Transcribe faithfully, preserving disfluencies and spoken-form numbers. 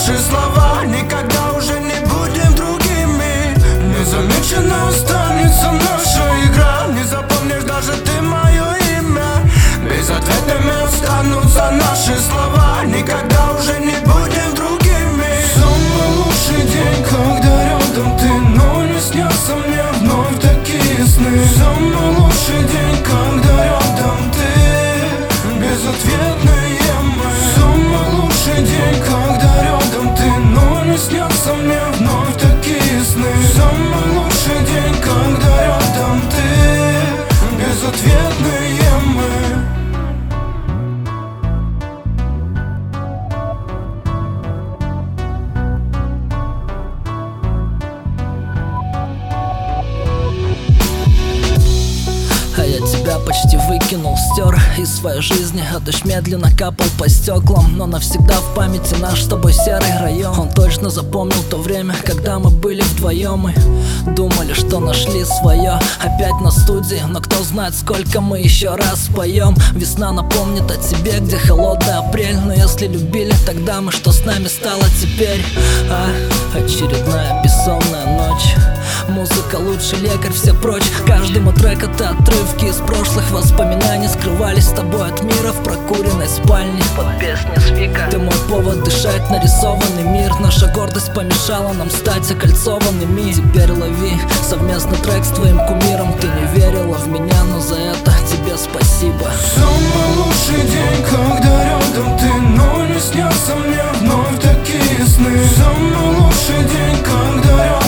наши слова никогда уже не будем другими. Незамеченно останется наша игра. Не запомнишь даже ты мое имя. Безответными останутся наши слова. Никогда уже не будем другими. Самый лучший день, когда рядом ты, но не снятся мне вновь такие сны. Самый лучший день, когда рядом ты, безответные мы. Самый лучший день, когда рядом ты, но не снятся мне вновь такие сны. Самый лучший день, когда рядом ты, безответные мы. А я тебя почти выкинул, стер из своей жизни, а дождь медленно капал по стеклам. Но навсегда в памяти наш с тобой серый район. Он точно запомнил то время, когда мы были вдвоем и думали, что нашли свое. Опять на студии, но кто знает, сколько мы еще раз споем. Весна напомнит о тебе, где холодный апрель. Но если любили тогда мы, что с нами стало теперь? А, очередная бессонная ночь. Музыка лучший лекарь, все прочь. Каждый мой трек это отрывки из прошлых воспоминаний. Скрывались с тобой от мира в прокуренной спальне под песни Свика. Ты мой повод дышать, нарисованный мир. Наша гордость помешала нам стать окольцованными. Теперь лови совместный трек с твоим кумиром. Ты не верила в меня, но за это тебе спасибо. Самый лучший день, когда рядом ты, но не снятся мне вновь такие сны. Самый лучший день, когда рядом